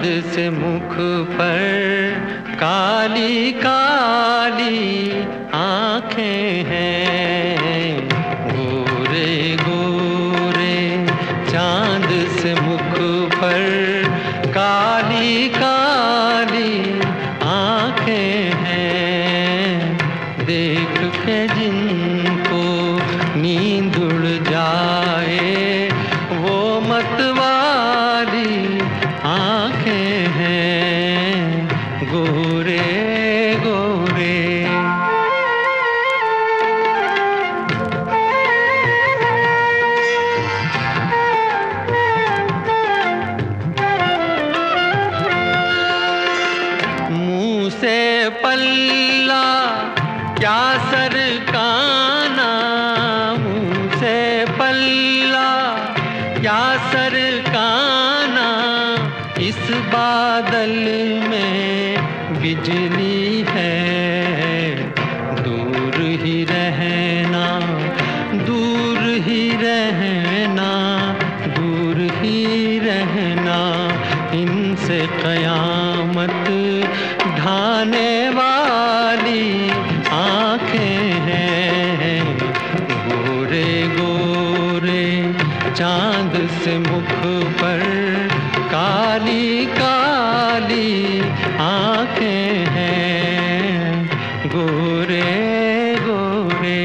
से मुख पर काली काली आँखें हैं। गोरे गोरे चांद से मुख पर काली काली आँखें हैं। देख के जिनको नींद उड़ जाए वो मतवाली आँखें हैं। गोरे गोरे मुँह से पल्ला क्या सरकाना, मुँह से पल्ला क्या सरकाना। इस बादल में बिजली है, दूर ही रहना, दूर ही रहना, दूर ही रहना। इनसे कयामत ढाने वाली आँखें हैं। गोरे गोरे चांद से मुख पर काली काली आँखें हैं। गोरे गोरे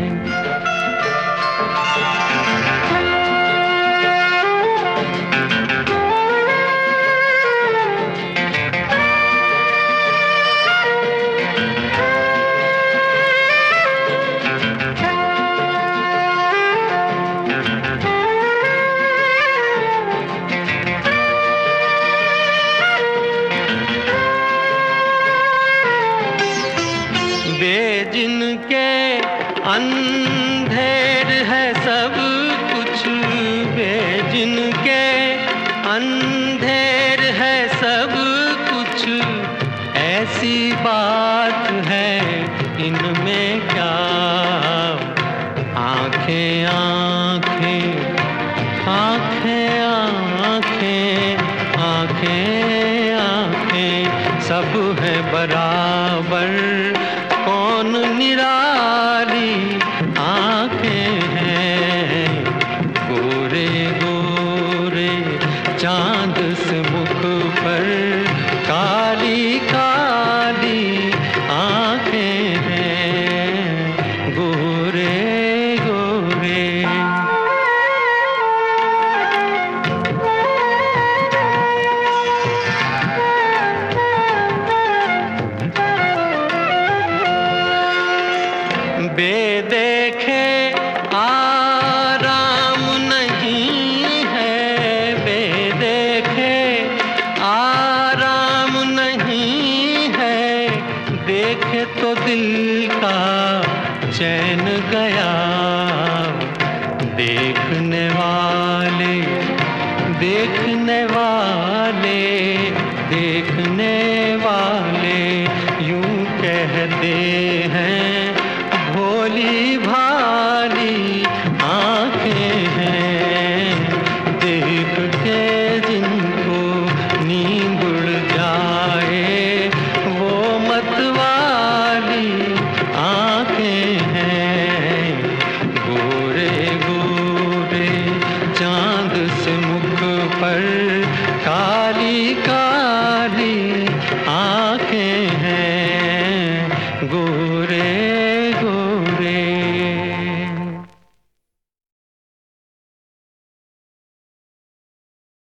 जिनके अंधेर है सब कुछ, जिनके अंधेर है सब कुछ। ऐसी बात है इनमें क्या, आँखें आँखें आँखें आँखें आँखें आँखें सब है बराबर। कौन निराली आँखें हैं। गोरे गोरे चांद से मुख पर काली काली आँखें हैं। गोरे गोरे बेदेखे आराम नहीं है, बेदेखे आराम नहीं है। देखे तो दिल का चैन गया। देखने वाले देखने वाले देखने वाले यूं कहते